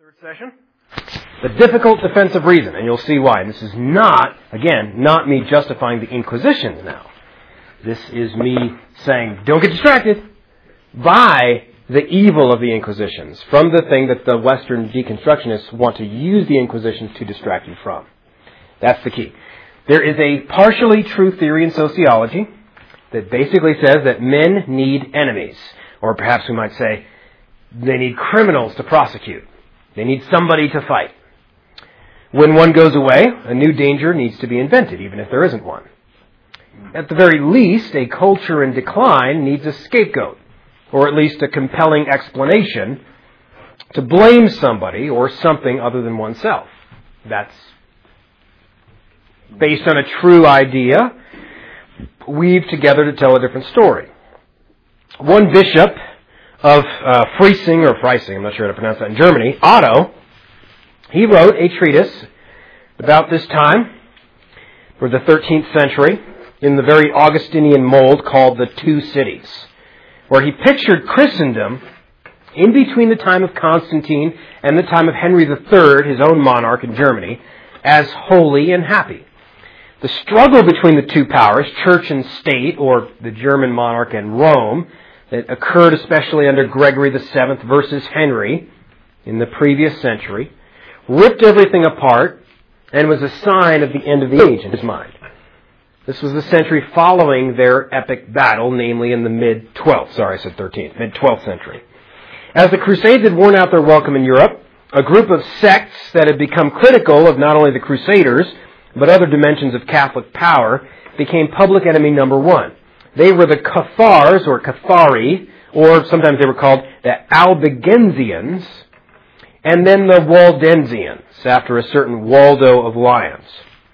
Third session, the difficult defense of reason, and you'll see why. This is not, again, not me justifying the Inquisitions now. This is me saying, don't get distracted by the evil of the Inquisitions from the thing that the Western deconstructionists want to use the Inquisitions to distract you from. That's the key. There is a partially true theory in sociology that basically says that men need enemies, or perhaps we might say they need criminals to prosecute. They need somebody to fight. When one goes away, a new danger needs to be invented, even if there isn't one. At the very least, a culture in decline needs a scapegoat, or at least a compelling explanation to blame somebody or something other than oneself. That's based on a true idea, weaved together to tell a different story. One bishop of Freising, I'm not sure how to pronounce that in Germany, Otto, he wrote a treatise about this time, for the 13th century, in the very Augustinian mold called The Two Cities, where he pictured Christendom in between the time of Constantine and the time of Henry III, his own monarch in Germany, as holy and happy. The struggle between the two powers, church and state, or the German monarch and Rome, that occurred especially under Gregory VII versus Henry in the previous century, ripped everything apart and was a sign of the end of the age in his mind. This was the century following their epic battle, namely in the mid-12th century. As the Crusades had worn out their welcome in Europe, a group of sects that had become critical of not only the Crusaders, but other dimensions of Catholic power, became public enemy number one. They were the Cathars, or Cathari, or sometimes they were called the Albigensians, and then the Waldensians, after a certain Waldo of Lyons.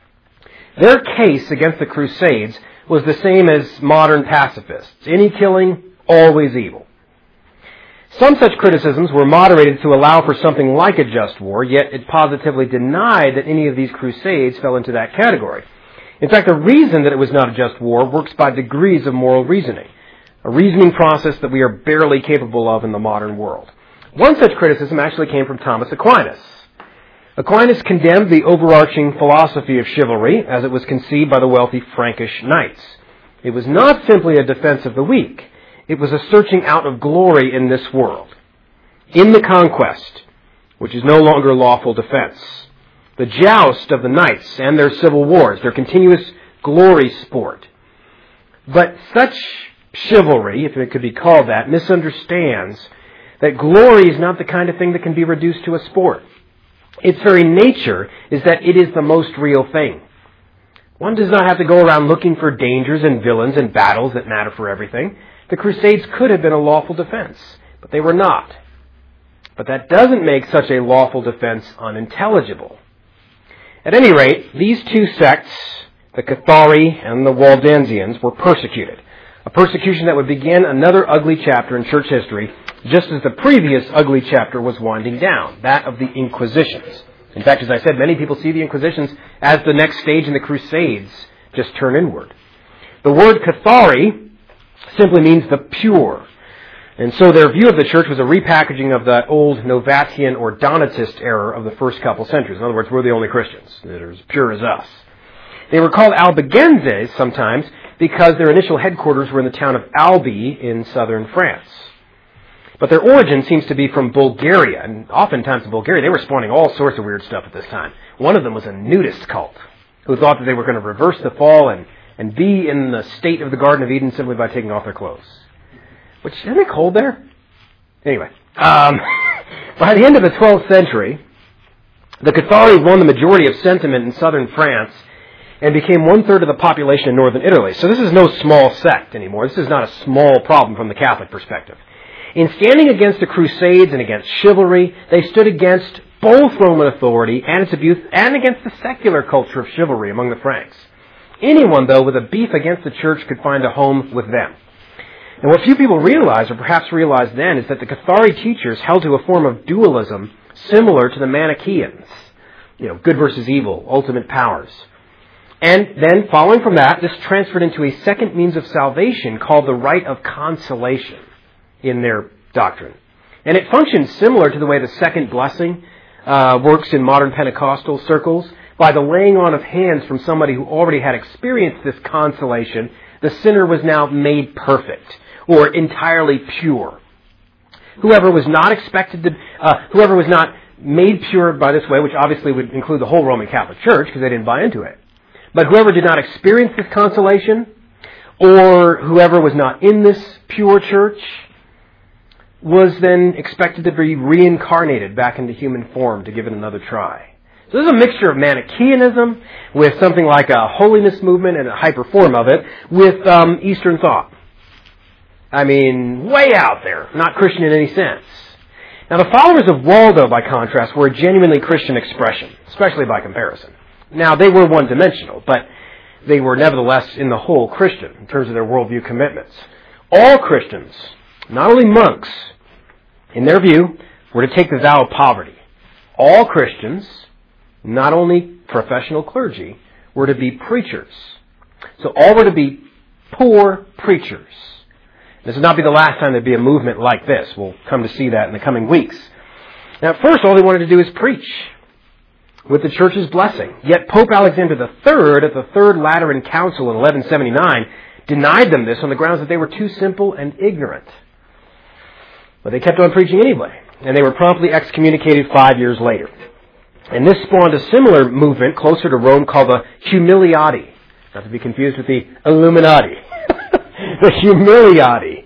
Their case against the Crusades was the same as modern pacifists. Any killing, always evil. Some such criticisms were moderated to allow for something like a just war, yet it positively denied that any of these crusades fell into that category. In fact, the reason that it was not a just war works by degrees of moral reasoning, a reasoning process that we are barely capable of in the modern world. One such criticism actually came from Thomas Aquinas. Aquinas condemned the overarching philosophy of chivalry as it was conceived by the wealthy Frankish knights. It was not simply a defense of the weak. It was a searching out of glory in this world, in the conquest, which is no longer lawful defense, the joust of the knights and their civil wars, their continuous glory sport. But such chivalry, if it could be called that, misunderstands that glory is not the kind of thing that can be reduced to a sport. Its very nature is that it is the most real thing. One does not have to go around looking for dangers and villains and battles that matter for everything. The Crusades could have been a lawful defense, but they were not. But that doesn't make such a lawful defense unintelligible. At any rate, these two sects, the Cathari and the Waldensians, were persecuted. A persecution that would begin another ugly chapter in church history, just as the previous ugly chapter was winding down, that of the Inquisitions. In fact, as I said, many people see the Inquisitions as the next stage in the Crusades, just turn inward. The word Cathari simply means the pure. And so their view of the church was a repackaging of that old Novatian or Donatist error of the first couple centuries. In other words, we're the only Christians that are as pure as us. They were called Albigenses sometimes because their initial headquarters were in the town of Albi in southern France. But their origin seems to be from Bulgaria, and oftentimes in Bulgaria they were spawning all sorts of weird stuff at this time. One of them was a nudist cult who thought that they were going to reverse the fall and be in the state of the Garden of Eden simply by taking off their clothes. Which, isn't it cold there? Anyway, by the end of the 12th century, the Cathari won the majority of sentiment in southern France and became 1/3 of the population in northern Italy. So this is no small sect anymore. This is not a small problem from the Catholic perspective. In standing against the Crusades and against chivalry, they stood against both Roman authority and its abuse and against the secular culture of chivalry among the Franks. Anyone, though, with a beef against the church could find a home with them. And what few people realize, or perhaps realized then, is that the Cathari teachers held to a form of dualism similar to the Manichaeans. Good versus evil, ultimate powers. And then, following from that, this transferred into a second means of salvation called the rite of consolation in their doctrine. And it functions similar to the way the second blessing works in modern Pentecostal circles. By the laying on of hands from somebody who already had experienced this consolation, the sinner was now made perfect or entirely pure. Whoever was not made pure by this way, which obviously would include the whole Roman Catholic Church because they didn't buy into it, but whoever did not experience this consolation, or whoever was not in this pure church, was then expected to be reincarnated back into human form to give it another try. So there's a mixture of Manichaeanism with something like a holiness movement and a hyper form of it with Eastern thought. I mean, way out there, not Christian in any sense. Now, the followers of Waldo, by contrast, were a genuinely Christian expression, especially by comparison. Now, they were one-dimensional, but they were nevertheless in the whole Christian in terms of their worldview commitments. All Christians, not only monks, in their view, were to take the vow of poverty. All Christians, not only professional clergy, were to be preachers. So all were to be poor preachers. This would not be the last time there'd be a movement like this. We'll come to see that in the coming weeks. Now, at first, all they wanted to do is preach with the church's blessing. Yet Pope Alexander III, at the Third Lateran Council in 1179, denied them this on the grounds that they were too simple and ignorant. But they kept on preaching anyway, and they were promptly excommunicated 5 years later. And this spawned a similar movement closer to Rome called the Humiliati, not to be confused with the Illuminati. The Humiliati.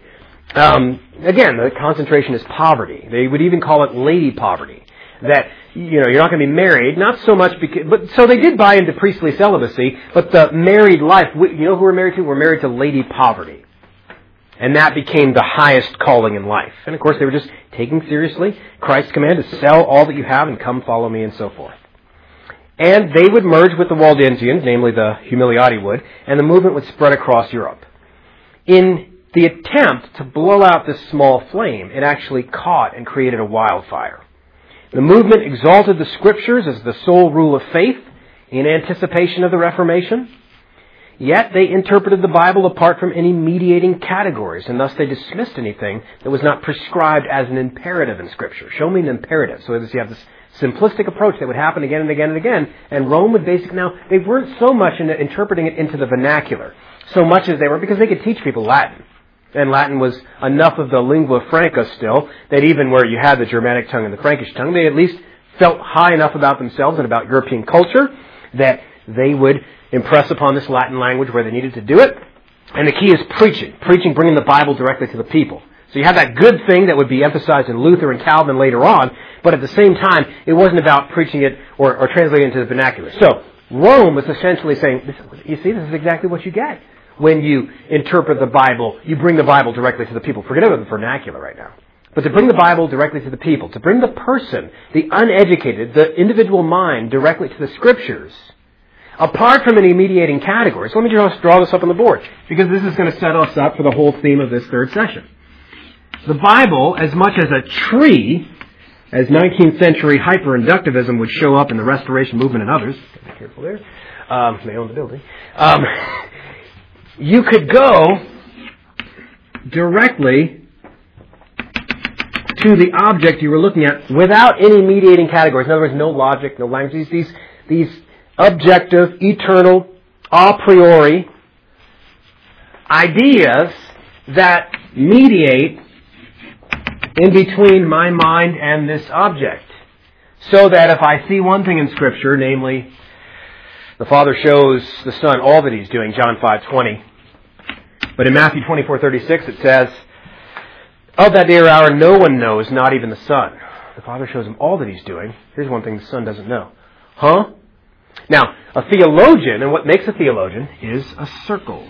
Again, the concentration is poverty. They would even call it lady poverty. That, you're not going to be married, not so much but so they did buy into priestly celibacy, but the married life, who we're married to? We're married to lady poverty. And that became the highest calling in life. And of course, they were just taking seriously Christ's command to sell all that you have and come follow me and so forth. And they would merge with the Waldensians, namely the Humiliati would, and the movement would spread across Europe. In the attempt to blow out this small flame, it actually caught and created a wildfire. The movement exalted the Scriptures as the sole rule of faith in anticipation of the Reformation. Yet they interpreted the Bible apart from any mediating categories, and thus they dismissed anything that was not prescribed as an imperative in Scripture. Show me an imperative. So you have this simplistic approach that would happen again and again and again, and Rome would basically, now, they weren't so much into interpreting it into the vernacular, so much as they were, because they could teach people Latin. And Latin was enough of the lingua franca still, that even where you had the Germanic tongue and the Frankish tongue, they at least felt high enough about themselves and about European culture that they would impress upon this Latin language where they needed to do it. And the key is preaching. Preaching, bringing the Bible directly to the people. So you have that good thing that would be emphasized in Luther and Calvin later on, but at the same time, it wasn't about preaching it or translating it into the vernacular. So Rome was essentially saying, you see, this is exactly what you get when you interpret the Bible. You bring the Bible directly to the people. Forget about the vernacular right now. But to bring the Bible directly to the people, to bring the person, the uneducated, the individual mind directly to the Scriptures, apart from any mediating categories. So let me just draw this up on the board, because this is going to set us up for the whole theme of this third session. The Bible, as much as a tree, as 19th century hyper-inductivism would show up in the Restoration movement and others, be careful there, they own the building, you could go directly to the object you were looking at without any mediating categories. In other words, no logic, no language. These objective, eternal, a priori ideas that mediate in between my mind and this object. So that if I see one thing in Scripture, namely, the Father shows the Son all that He's doing, John 5:20. But in Matthew 24:36 it says, of that day or hour no one knows, not even the Son. The Father shows Him all that He's doing. Here's one thing the Son doesn't know. Huh? Now, a theologian, and what makes a theologian, is a circle.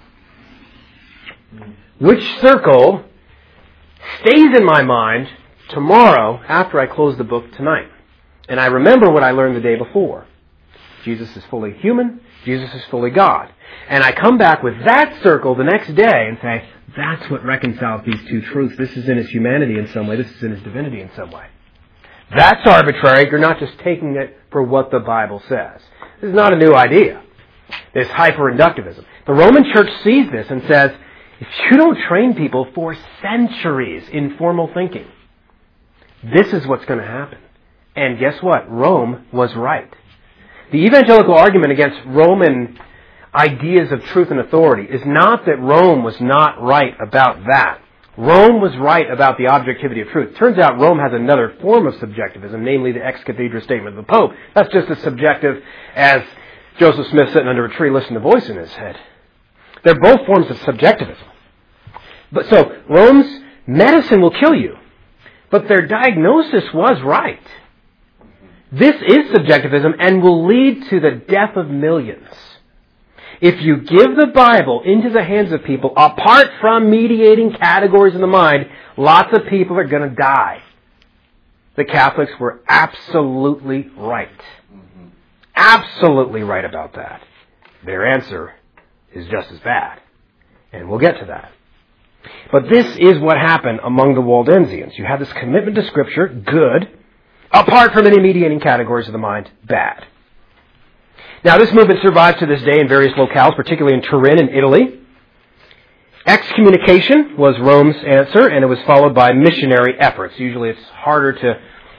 Which circle stays in my mind tomorrow after I close the book tonight? And I remember what I learned the day before. Jesus is fully human. Jesus is fully God. And I come back with that circle the next day and say, that's what reconciles these two truths. This is in His humanity in some way. This is in His divinity in some way. That's arbitrary. You're not just taking it for what the Bible says. This is not a new idea. This hyper-inductivism. The Roman Church sees this and says, if you don't train people for centuries in formal thinking, This is what's going to happen. And guess what? Rome was right. The evangelical argument against Roman ideas of truth and authority is not that Rome was not right about that. Rome was right about the objectivity of truth. Turns out Rome has another form of subjectivism, namely the ex cathedra statement of the Pope. That's just as subjective as Joseph Smith sitting under a tree listening to a voice in his head. They're both forms of subjectivism. But so, Rome's medicine will kill you. But their diagnosis was right. This is subjectivism and will lead to the death of millions. If you give the Bible into the hands of people, apart from mediating categories in the mind, lots of people are going to die. The Catholics were absolutely right. Absolutely right about that. Their answer is just as bad. And we'll get to that. But this is what happened among the Waldensians. You have this commitment to Scripture, good. Apart from any mediating categories of the mind, bad. Now, this movement survives to this day in various locales, particularly in Turin in Italy. Excommunication was Rome's answer, and it was followed by missionary efforts. Usually it's harder to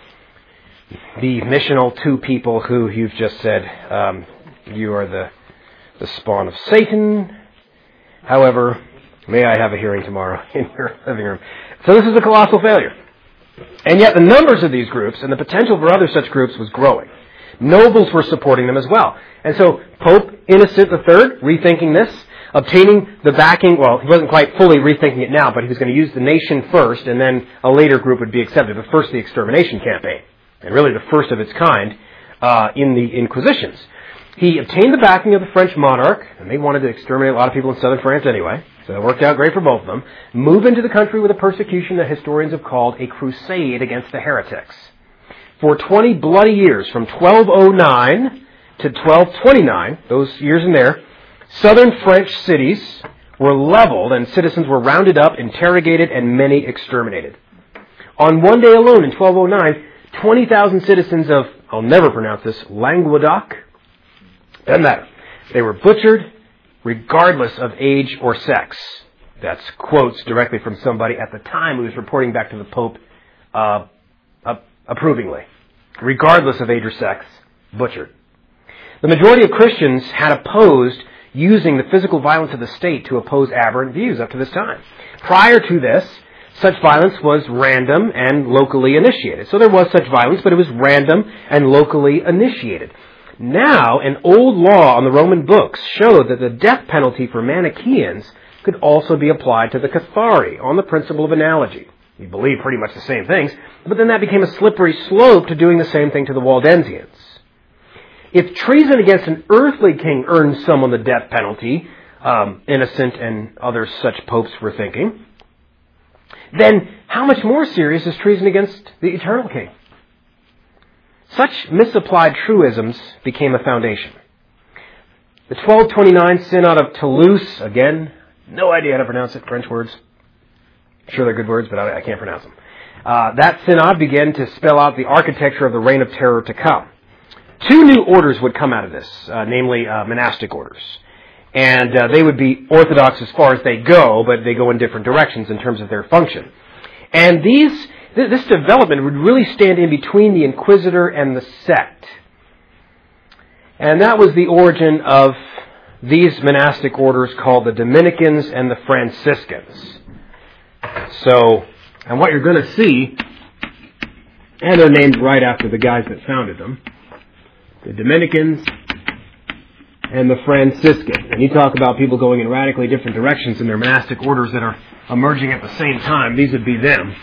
be missional to people who you've just said, you are the spawn of Satan. However, may I have a hearing tomorrow in your living room. So this is a colossal failure. And yet the numbers of these groups and the potential for other such groups was growing. Nobles were supporting them as well. And so Pope Innocent III, rethinking this, obtaining the backing, well, he wasn't quite fully rethinking it now, but he was going to use the nation first, and then a later group would be accepted. But first the extermination campaign, and really the first of its kind in the Inquisitions. He obtained the backing of the French monarch, and they wanted to exterminate a lot of people in southern France anyway, so it worked out great for both of them. Move into the country with a persecution that historians have called a crusade against the heretics. For 20 bloody years, from 1209 to 1229, those years in there, southern French cities were leveled and citizens were rounded up, interrogated, and many exterminated. On one day alone in 1209, 20,000 citizens of, I'll never pronounce this, Languedoc, doesn't matter. They were butchered regardless of age or sex. That's quotes directly from somebody at the time who was reporting back to the Pope approvingly. Regardless of age or sex, butchered. The majority of Christians had opposed using the physical violence of the state to oppose aberrant views up to this time. Prior to this, such violence was random and locally initiated. So there was such violence, but it was random and locally initiated. Now, an old law on the Roman books showed that the death penalty for Manichaeans could also be applied to the Cathari on the principle of analogy. You believe pretty much the same things, but then that became a slippery slope to doing the same thing to the Waldensians. If treason against an earthly king earned someone the death penalty, Innocent and other such popes were thinking, then how much more serious is treason against the eternal king? Such misapplied truisms became a foundation. The 1229 Synod of Toulouse, again, no idea how to pronounce it, French words. Sure they're good words, but I can't pronounce them. That synod began to spell out the architecture of the reign of terror to come. Two new orders would come out of this, namely monastic orders. And they would be orthodox as far as they go, but they go in different directions in terms of their function. And this development would really stand in between the inquisitor and the sect. And that was the origin of these monastic orders called the Dominicans and the Franciscans. So, and what you're going to see, and they're named right after the guys that founded them, the Dominicans and the Franciscans. And you talk about people going in radically different directions in their monastic orders that are emerging at the same time. These would be them.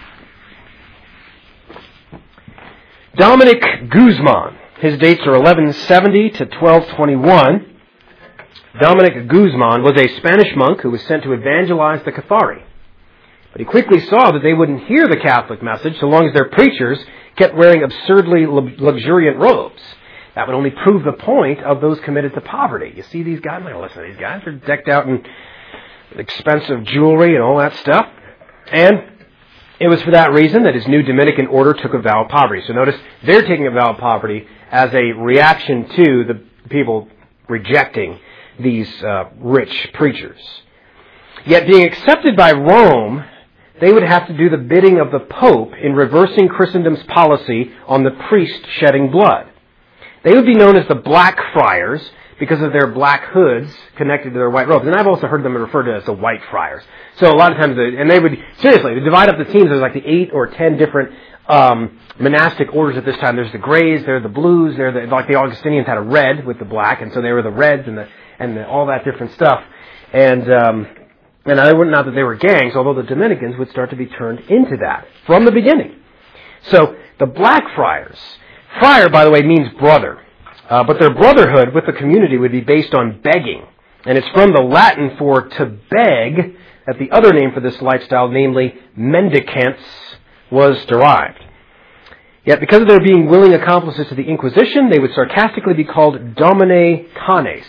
Dominic Guzman. His dates are 1170 to 1221. Dominic Guzman was a Spanish monk who was sent to evangelize the Cathari. But he quickly saw that they wouldn't hear the Catholic message so long as their preachers kept wearing absurdly luxuriant robes. That would only prove the point of those committed to poverty. You see these guys? I'm not going to listen to these guys. They're decked out in expensive jewelry and all that stuff. And it was for that reason that his new Dominican order took a vow of poverty. So notice, they're taking a vow of poverty as a reaction to the people rejecting these rich preachers. Yet being accepted by Rome, they would have to do the bidding of the Pope in reversing Christendom's policy on the priest shedding blood. They would be known as the Black Friars because of their black hoods connected to their white robes. And I've also heard them referred to as the White Friars. So a lot of times, they would divide up the teams. There's like the 8 or 10 different monastic orders at this time. There's the Greys, there are the Blues, like the Augustinians had a red with the black, and so they were the Reds and all that different stuff. And not that they were gangs, although the Dominicans would start to be turned into that from the beginning. So the Black Friars. Friar, by the way, means brother. But their brotherhood with the community would be based on begging. And it's from the Latin for to beg that the other name for this lifestyle, namely mendicants, was derived. Yet because of their being willing accomplices to the Inquisition, they would sarcastically be called Domine Canes,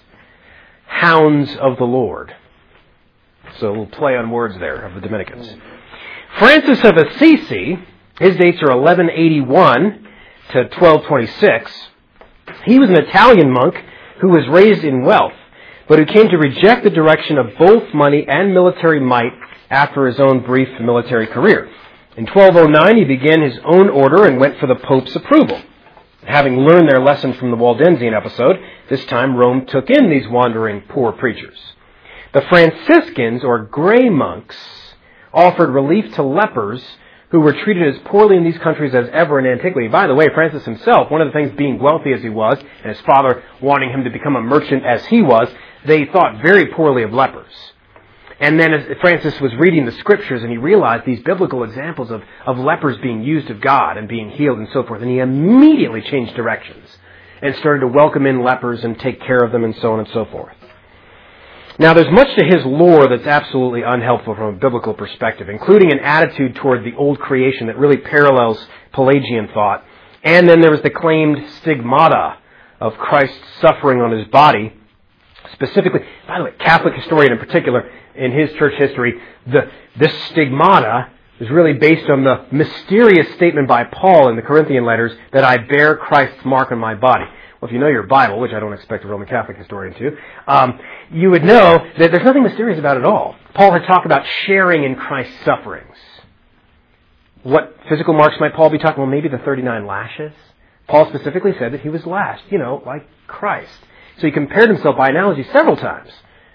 hounds of the Lord. So a little play on words there of the Dominicans. Francis of Assisi, his dates are 1181 to 1226. He was an Italian monk who was raised in wealth, but who came to reject the direction of both money and military might after his own brief military career. In 1209, he began his own order and went for the Pope's approval. Having learned their lesson from the Waldensian episode, this time Rome took in these wandering poor preachers. The Franciscans, or gray monks, offered relief to lepers who were treated as poorly in these countries as ever in antiquity. By the way, Francis himself, one of the things being wealthy as he was, and his father wanting him to become a merchant as he was, they thought very poorly of lepers. And then as Francis was reading the scriptures and he realized these biblical examples of lepers being used of God and being healed and so forth, and he immediately changed directions and started to welcome in lepers and take care of them and so on and so forth. Now, there's much to his lore that's absolutely unhelpful from a biblical perspective, including an attitude toward the old creation that really parallels Pelagian thought. And then there was the claimed stigmata of Christ's suffering on his body. Specifically, by the way, Catholic historian in particular, in his church history, this stigmata is really based on the mysterious statement by Paul in the Corinthian letters that I bear Christ's mark on my body. Well, if you know your Bible, which I don't expect a Roman Catholic historian to, you would know that there's nothing mysterious about it at all. Paul had talked about sharing in Christ's sufferings. What physical marks might Paul be talking? Well, maybe the 39 lashes. Paul specifically said that he was lashed, like Christ. So he compared himself by analogy several times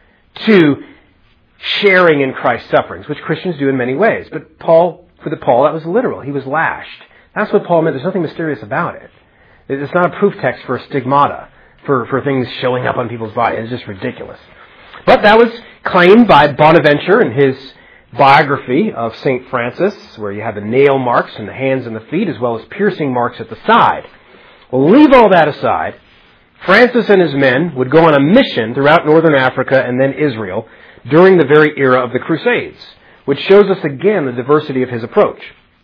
to sharing in Christ's sufferings, which Christians do in many ways. But for Paul, that was literal. He was lashed. That's what Paul meant. There's nothing mysterious about it. It's not a proof text for a stigmata, for things showing up on people's bodies. It's just ridiculous. But that was claimed by Bonaventure in his biography of St. Francis, where you have the nail marks in the hands and the feet, as well as piercing marks at the side. Well, leave all that aside. Francis and his men would go on a mission throughout northern Africa and then Israel during the very era of the Crusades, which shows us again the diversity of his approach,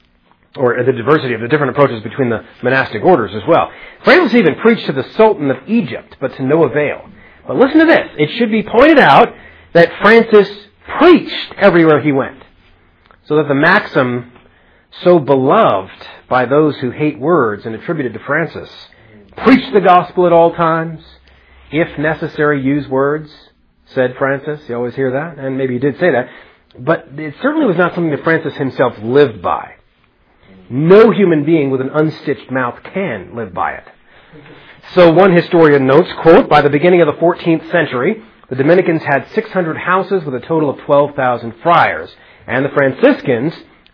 or the diversity of the different approaches between the monastic orders as well. Francis even preached to the Sultan of Egypt, but to no avail. But listen to this. It should be pointed out that Francis preached everywhere he went, so that the maxim so beloved by those who hate words and attributed to Francis, preach the gospel at all times, if necessary, use words, said Francis. You always hear that, and maybe he did say that. But it certainly was not something that Francis himself lived by. No human being with an unstitched mouth can live by it. So one historian notes, quote, by the beginning of the 14th century, the Dominicans had 600 houses with a total of 12,000 friars, and the Franciscans,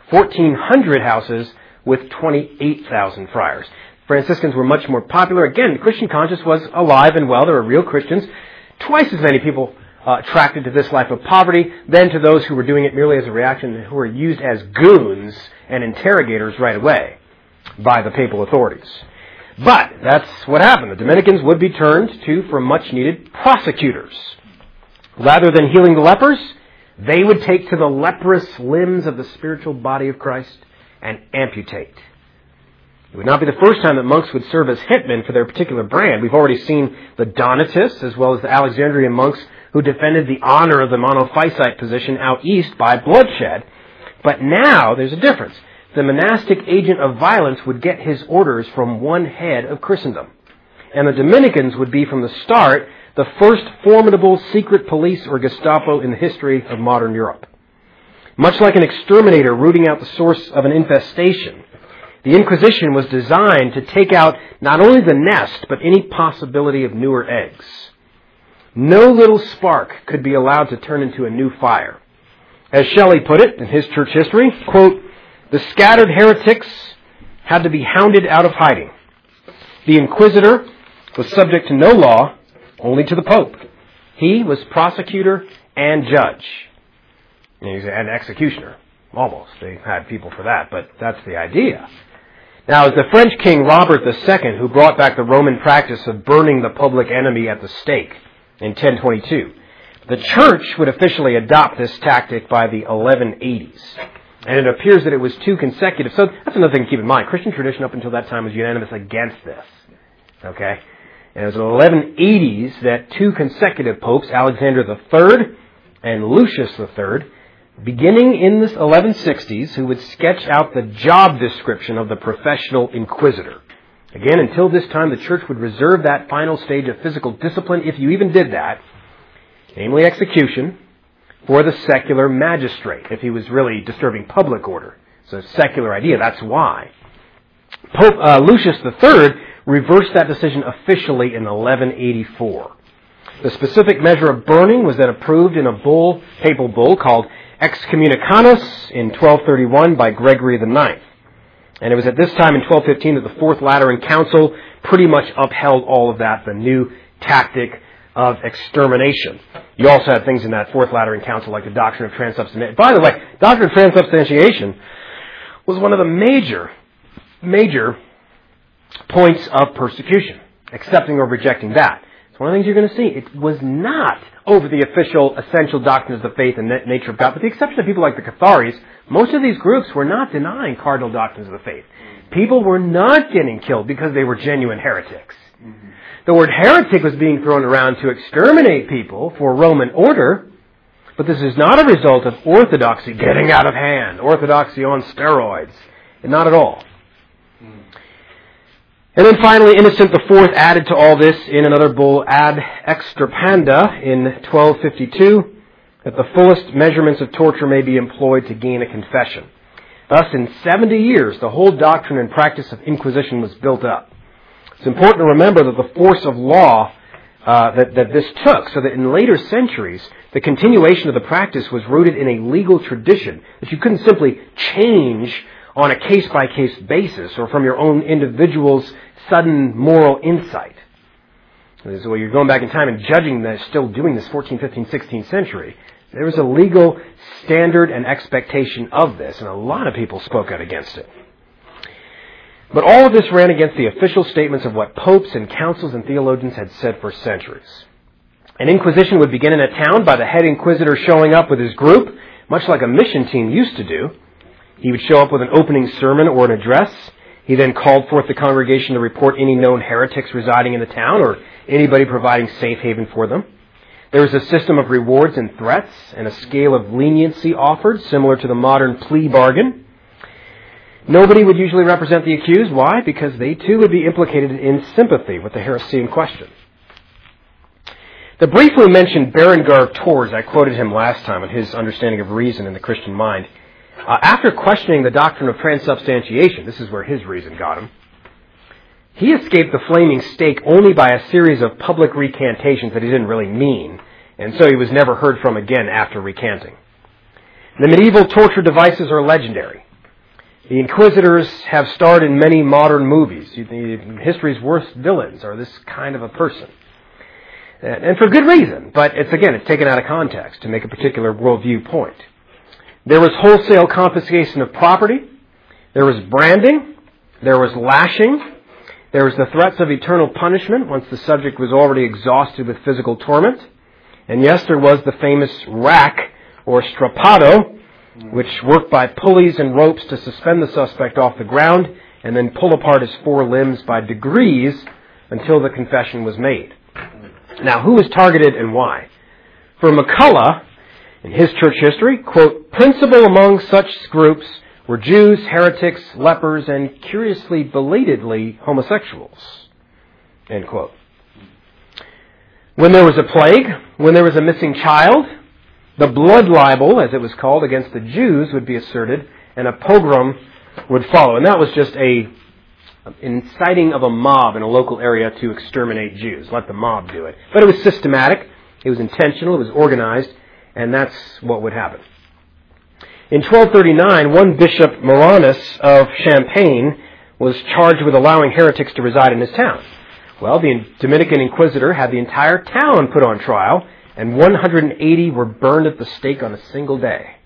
1,400 houses with 28,000 friars. Franciscans were much more popular. Again, the Christian conscience was alive and well. There were real Christians. Twice as many people attracted to this life of poverty than to those who were doing it merely as a reaction, who were used as goons and interrogators right away by the papal authorities. But that's what happened. The Dominicans would be turned to for much-needed prosecutors. Rather than healing the lepers, they would take to the leprous limbs of the spiritual body of Christ and amputate. It would not be the first time that monks would serve as hitmen for their particular brand. We've already seen the Donatists, as well as the Alexandrian monks, who defended the honor of the monophysite position out east by bloodshed. But now there's a difference. The monastic agent of violence would get his orders from one head of Christendom. And the Dominicans would be, from the start, the first formidable secret police or Gestapo in the history of modern Europe. Much like an exterminator rooting out the source of an infestation, the Inquisition was designed to take out not only the nest, but any possibility of newer eggs. No little spark could be allowed to turn into a new fire. As Shelley put it in his church history, quote, "The scattered heretics had to be hounded out of hiding. The inquisitor was subject to no law, only to the Pope. He was prosecutor and judge." And executioner, almost. They had people for that, but that's the idea. Now, it was the French King Robert II who brought back the Roman practice of burning the public enemy at the stake in 1022. The Church would officially adopt this tactic by the 1180s. And it appears that it was two consecutive. So that's another thing to keep in mind. Christian tradition up until that time was unanimous against this. Okay? And it was in the 1180s that two consecutive popes, Alexander III and Lucius III, beginning in the 1160s, who would sketch out the job description of the professional inquisitor. Again, until this time, the Church would reserve that final stage of physical discipline, if you even did that, namely execution, for the secular magistrate, if he was really disturbing public order. So secular idea, that's why. Pope Lucius III reversed that decision officially in 1184. The specific measure of burning was then approved in a bull, papal bull called Excommunicanus in 1231 by Gregory IX. And it was at this time in 1215 that the Fourth Lateran Council pretty much upheld all of that, the new tactic of extermination. You also had things in that Fourth Lateran Council like the doctrine of transubstantiation. By the way, doctrine of transubstantiation was one of the major points of persecution, accepting or rejecting that. It's one of the things you're going to see. It was not over the official essential doctrines of the faith and nature of God. With the exception of people like the Catharis, most of these groups were not denying cardinal doctrines of the faith. People were not getting killed because they were genuine heretics. The word heretic was being thrown around to exterminate people for Roman order, but this is not a result of orthodoxy getting out of hand, orthodoxy on steroids, and not at all. And then finally, Innocent IV added to all this in another bull, Ad Extirpanda, in 1252, that the fullest measurements of torture may be employed to gain a confession. Thus, in 70 years, the whole doctrine and practice of Inquisition was built up. It's important to remember that the force of law that this took, so that in later centuries, the continuation of the practice was rooted in a legal tradition that you couldn't simply change on a case-by-case basis or from your own individual's sudden moral insight. So you're going back in time and judging that, still doing this 14th, 15th, 16th century. There was a legal standard and expectation of this, and a lot of people spoke out against it. But all of this ran against the official statements of what popes and councils and theologians had said for centuries. An inquisition would begin in a town by the head inquisitor showing up with his group, much like a mission team used to do. He would show up with an opening sermon or an address. He then called forth the congregation to report any known heretics residing in the town or anybody providing safe haven for them. There was a system of rewards and threats and a scale of leniency offered, similar to the modern plea bargain. Nobody would usually represent the accused. Why? Because they too would be implicated in sympathy with the heresy in question. The briefly mentioned Berengar of Tours, I quoted him last time on his understanding of reason in the Christian mind. After questioning the doctrine of transubstantiation, this is where his reason got him, he escaped the flaming stake only by a series of public recantations that he didn't really mean, and so he was never heard from again after recanting. The medieval torture devices are legendary. The inquisitors have starred in many modern movies. History's worst villains are this kind of a person. And for good reason, but it's taken out of context to make a particular worldview point. There was wholesale confiscation of property. There was branding. There was lashing. There was the threats of eternal punishment once the subject was already exhausted with physical torment. And yes, there was the famous rack, or strappado, which worked by pulleys and ropes to suspend the suspect off the ground and then pull apart his four limbs by degrees until the confession was made. Now, who was targeted and why? For McCullough, in his church history, quote, principal among such groups were Jews, heretics, lepers, and curiously belatedly homosexuals, end quote. When there was a plague, when there was a missing child, The blood libel, as it was called, against the Jews would be asserted, and a pogrom would follow. And that was just an inciting of a mob in a local area to exterminate Jews. Let the mob do it. But it was systematic, it was intentional, it was organized, and that's what would happen. In 1239, one Bishop Moranus of Champagne was charged with allowing heretics to reside in his town. Well, the Dominican inquisitor had the entire town put on trial, and 180 were burned at the stake on a single day.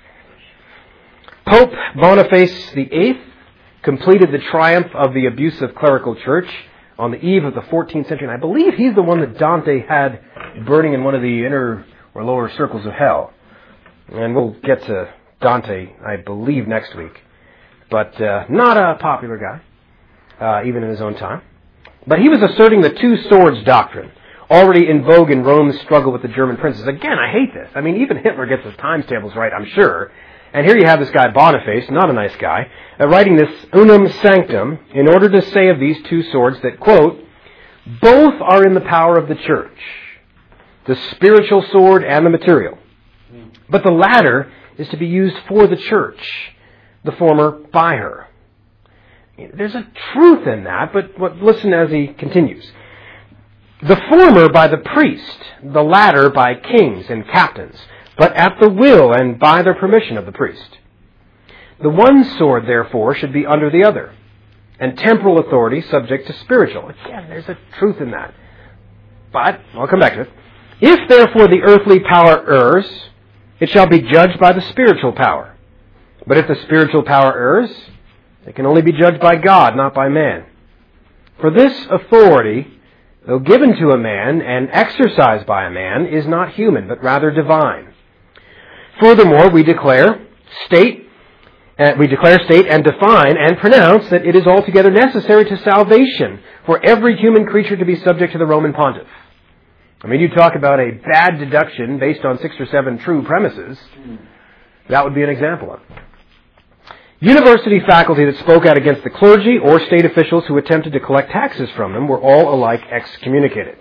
Pope Boniface VIII completed the triumph of the abusive clerical church on the eve of the 14th century, and I believe he's the one that Dante had burning in one of the inner or lower circles of hell. And we'll get to Dante, I believe, next week. But not a popular guy, even in his own time. But he was asserting the two swords doctrine, already in vogue in Rome's struggle with the German princes. Again, I hate this. I mean, even Hitler gets his times tables right, I'm sure. And here you have this guy, Boniface, not a nice guy, writing this Unum Sanctum in order to say of these two swords that, quote, both are in the power of the church, the spiritual sword and the material. But the latter is to be used for the church, the former by her. There's a truth in that, but listen as he continues. The former by the priest, the latter by kings and captains, but at the will and by the permission of the priest. The one sword, therefore, should be under the other, and temporal authority subject to spiritual. Again, there's a truth in that. But, I'll come back to it. If, therefore, the earthly power errs, it shall be judged by the spiritual power. But if the spiritual power errs, it can only be judged by God, not by man. For this authority, though given to a man and exercised by a man, is not human, but rather divine. Furthermore, we declare, state, and define and pronounce that it is altogether necessary to salvation for every human creature to be subject to the Roman pontiff. I mean, you talk about a bad deduction based on 6 or 7 true premises, that would be an example of it. University faculty that spoke out against the clergy or state officials who attempted to collect taxes from them were all alike excommunicated.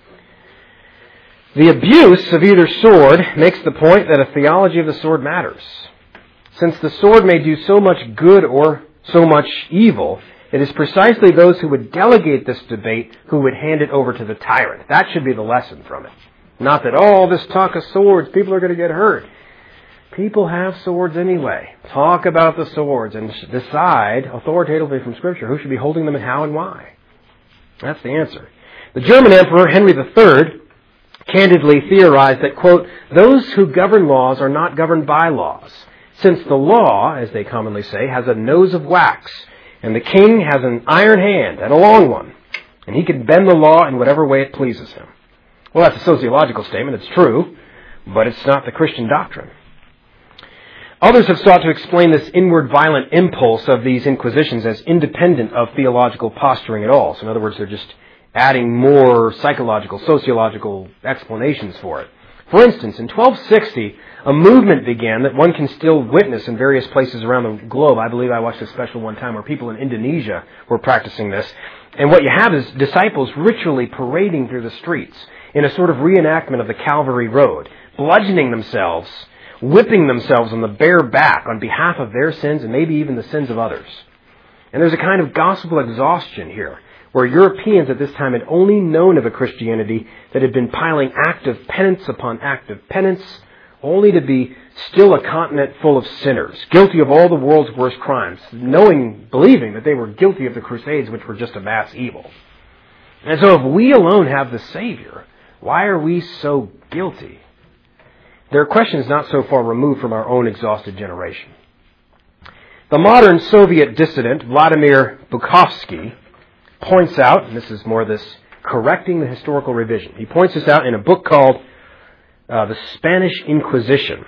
The abuse of either sword makes the point that a theology of the sword matters. Since the sword may do so much good or so much evil, it is precisely those who would delegate this debate who would hand it over to the tyrant. That should be the lesson from it. Not that, all this talk of swords, people are going to get hurt. People have swords anyway. Talk about the swords and decide authoritatively from Scripture who should be holding them and how and why. That's the answer. The German Emperor Henry III candidly theorized that, quote, those who govern laws are not governed by laws, since the law, as they commonly say, has a nose of wax, and the king has an iron hand and a long one, and he can bend the law in whatever way it pleases him. Well, that's a sociological statement. It's true, but it's not the Christian doctrine. Others have sought to explain this inward violent impulse of these inquisitions as independent of theological posturing at all. So in other words, they're just adding more psychological, sociological explanations for it. For instance, in 1260, a movement began that one can still witness in various places around the globe. I believe I watched a special one time where people in Indonesia were practicing this. And what you have is disciples ritually parading through the streets in a sort of reenactment of the Calvary Road, bludgeoning themselves, whipping themselves on the bare back on behalf of their sins and maybe even the sins of others. And there's a kind of gospel exhaustion here, where Europeans at this time had only known of a Christianity that had been piling act of penance upon act of penance, only to be still a continent full of sinners, guilty of all the world's worst crimes, believing that they were guilty of the Crusades, which were just a mass evil. And so if we alone have the Savior, why are we so guilty? There are questions not so far removed from our own exhausted generation. The modern Soviet dissident, Vladimir Bukovsky, points out, and this is more this correcting the historical revision, he points this out in a book called The Spanish Inquisition.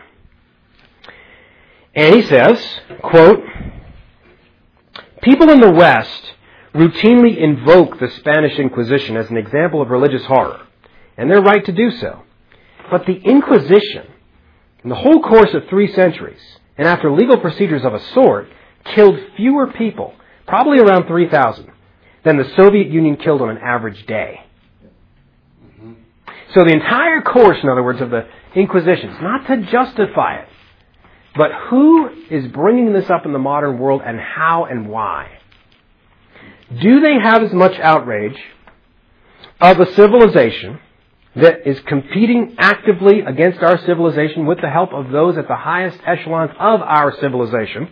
And he says, quote, people in the West routinely invoke the Spanish Inquisition as an example of religious horror, and they're right to do so. But the Inquisition, in the whole course of 3 centuries, and after legal procedures of a sort, killed fewer people, probably around 3,000, than the Soviet Union killed on an average day. So the entire course, in other words, of the inquisitions, not to justify it. But who is bringing this up in the modern world, and how and why? Do they have as much outrage of a civilization that is competing actively against our civilization with the help of those at the highest echelons of our civilization?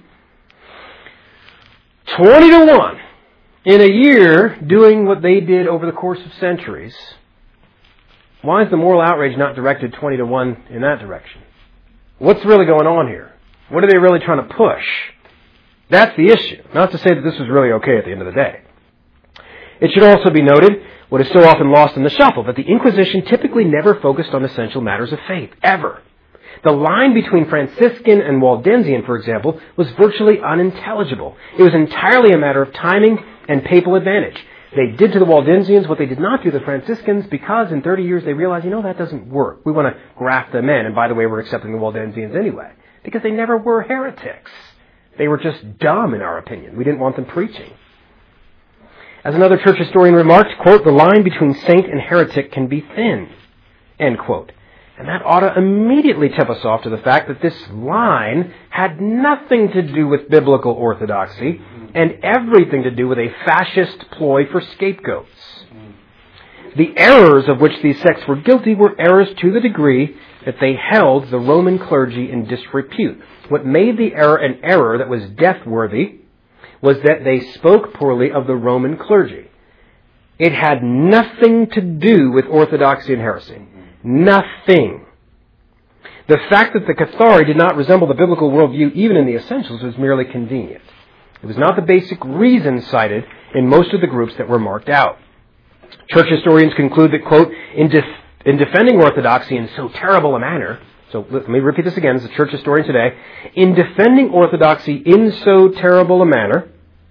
20-1 in a year doing what they did over the course of centuries. Why is the moral outrage not directed 20-1 in that direction? What's really going on here? What are they really trying to push? That's the issue. Not to say that this was really okay at the end of the day. It should also be noted, what is so often lost in the shuffle, that the Inquisition typically never focused on essential matters of faith, ever. The line between Franciscan and Waldensian, for example, was virtually unintelligible. It was entirely a matter of timing and papal advantage. They did to the Waldensians what they did not do to the Franciscans, because in 30 years they realized, that doesn't work. We want to graft them in, and by the way, we're accepting the Waldensians anyway. Because they never were heretics. They were just dumb, in our opinion. We didn't want them preaching. As another church historian remarked, quote, "The line between saint and heretic can be thin," end quote. And that ought to immediately tip us off to the fact that this line had nothing to do with biblical orthodoxy and everything to do with a fascist ploy for scapegoats. The errors of which these sects were guilty were errors to the degree that they held the Roman clergy in disrepute. What made the error an error that was death-worthy was that they spoke poorly of the Roman clergy. It had nothing to do with orthodoxy and heresy. Nothing. The fact that the Cathari did not resemble the biblical worldview even in the essentials was merely convenient. It was not the basic reason cited in most of the groups that were marked out. Church historians conclude that, quote, in defending orthodoxy in so terrible a manner, so let me repeat this again as a church historian today, in defending orthodoxy in so terrible a manner,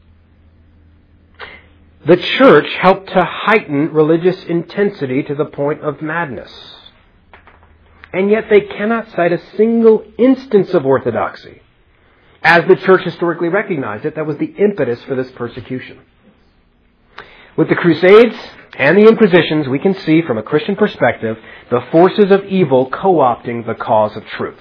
the church helped to heighten religious intensity to the point of madness. And yet they cannot cite a single instance of orthodoxy, as the church historically recognized it. That was the impetus for this persecution. With the Crusades and the Inquisitions, we can see from a Christian perspective the forces of evil co-opting the cause of truth.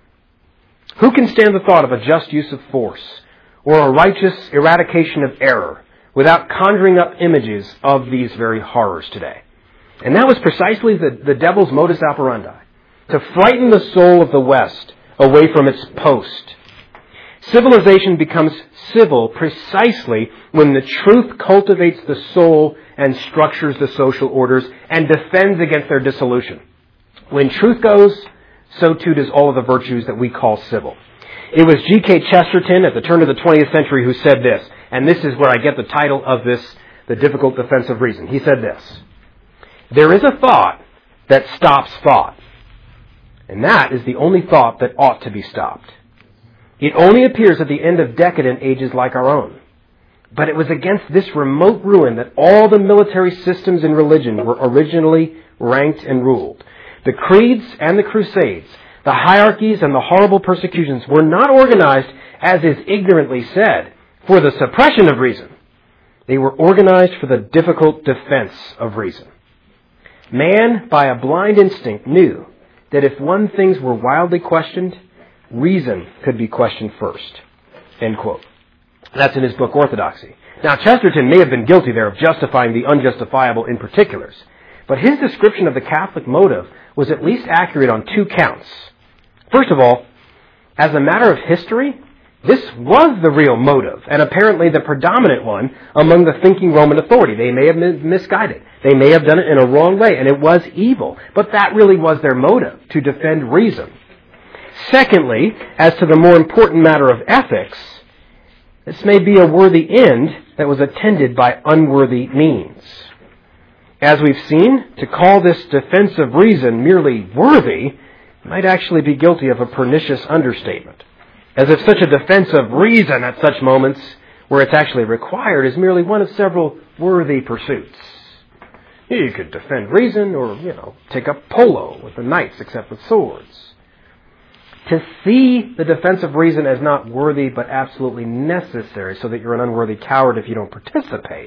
Who can stand the thought of a just use of force or a righteous eradication of error without conjuring up images of these very horrors today? And that was precisely the devil's modus operandi, to frighten the soul of the West away from its post. Civilization becomes civil precisely when the truth cultivates the soul and structures the social orders and defends against their dissolution. When truth goes, so too does all of the virtues that we call civil. It was G.K. Chesterton at the turn of the 20th century who said this, and this is where I get the title of this, The Difficult Defense of Reason. He said this: "There is a thought that stops thought, and that is the only thought that ought to be stopped. It only appears at the end of decadent ages like our own. But it was against this remote ruin that all the military systems in religion were originally ranked and ruled. The creeds and the crusades, the hierarchies and the horrible persecutions were not organized, as is ignorantly said, for the suppression of reason. They were organized for the difficult defense of reason. Man, by a blind instinct, knew that if one things were wildly questioned, reason could be questioned first." End quote. That's in his book, Orthodoxy. Now, Chesterton may have been guilty there of justifying the unjustifiable in particulars, but his description of the Catholic motive was at least accurate on two counts. First of all, as a matter of history, this was the real motive, and apparently the predominant one among the thinking Roman authority. They may have been misguided. They may have done it in a wrong way, and it was evil. But that really was their motive, to defend reason. Secondly, as to the more important matter of ethics, this may be a worthy end that was attended by unworthy means. As we've seen, to call this defense of reason merely worthy might actually be guilty of a pernicious understatement, as if such a defense of reason at such moments where it's actually required is merely one of several worthy pursuits. You could defend reason or, take up polo with the knights except with swords. To see the defense of reason as not worthy but absolutely necessary so that you're an unworthy coward if you don't participate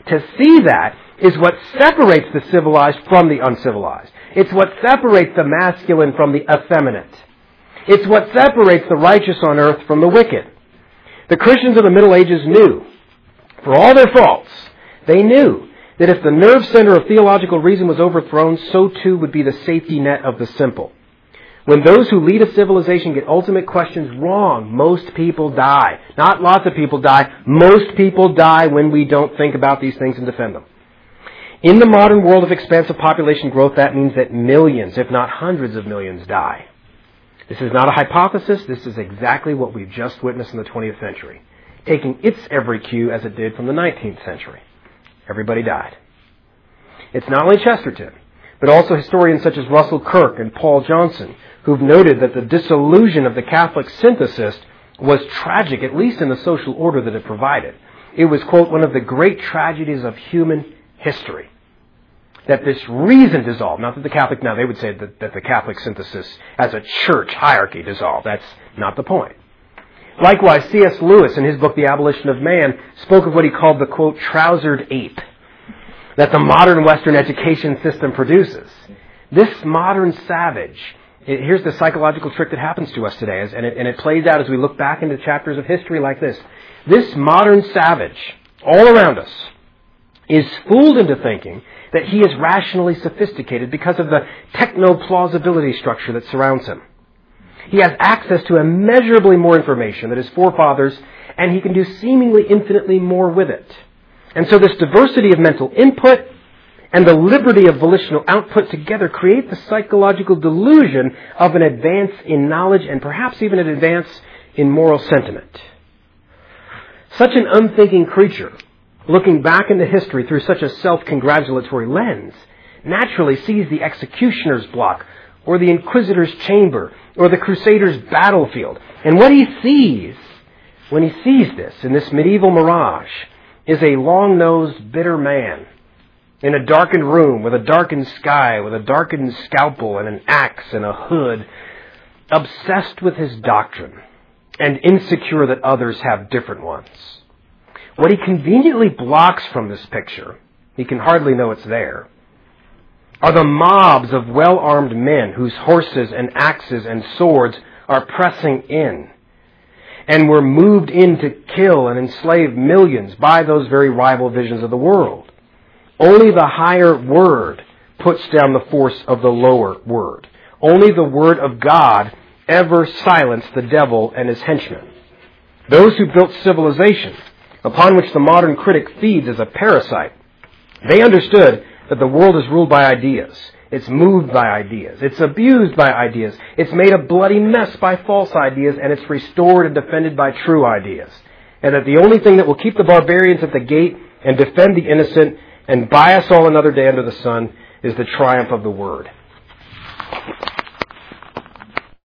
To see that is what separates the civilized from the uncivilized. It's what separates the masculine from the effeminate. It's what separates the righteous on earth from the wicked. The Christians of the Middle Ages knew, for all their faults, they knew that if the nerve center of theological reason was overthrown, so too would be the safety net of the simple. When those who lead a civilization get ultimate questions wrong, most people die. Not lots of people die. Most people die when we don't think about these things and defend them. In the modern world of expansive population growth, that means that millions, if not hundreds of millions, die. This is not a hypothesis. This is exactly what we've just witnessed in the 20th century, taking its every cue as it did from the 19th century. Everybody died. It's not only Chesterton, but also historians such as Russell Kirk and Paul Johnson, who've noted that the dissolution of the Catholic synthesis was tragic, at least in the social order that it provided. It was, quote, one of the great tragedies of human history. That this reason dissolved, not that the Catholic, now they would say that the Catholic synthesis as a church hierarchy dissolved. That's not the point. Likewise, C.S. Lewis, in his book, The Abolition of Man, spoke of what he called the, quote, trousered ape that the modern Western education system produces. This modern savage, here's the psychological trick that happens to us today, and it plays out as we look back into chapters of history like this. This modern savage, all around us, is fooled into thinking that he is rationally sophisticated because of the techno-plausibility structure that surrounds him. He has access to immeasurably more information than his forefathers, and he can do seemingly infinitely more with it. And so this diversity of mental input and the liberty of volitional output together create the psychological delusion of an advance in knowledge and perhaps even an advance in moral sentiment. Such an unthinking creature, looking back into history through such a self-congratulatory lens, naturally sees the executioner's block or the inquisitor's chamber or the crusader's battlefield. And what he sees when he sees this in this medieval mirage is a long-nosed, bitter man in a darkened room with a darkened sky, with a darkened scalpel and an axe and a hood, obsessed with his doctrine and insecure that others have different ones. What he conveniently blocks from this picture, he can hardly know it's there, are the mobs of well-armed men whose horses and axes and swords are pressing in and were moved in to kill and enslave millions by those very rival visions of the world. Only the higher word puts down the force of the lower word. Only the word of God ever silenced the devil and his henchmen. Those who built civilization, upon which the modern critic feeds as a parasite, they understood that the world is ruled by ideas. It's moved by ideas. It's abused by ideas. It's made a bloody mess by false ideas, and it's restored and defended by true ideas. And that the only thing that will keep the barbarians at the gate and defend the innocent and buy us all another day under the sun is the triumph of the Word.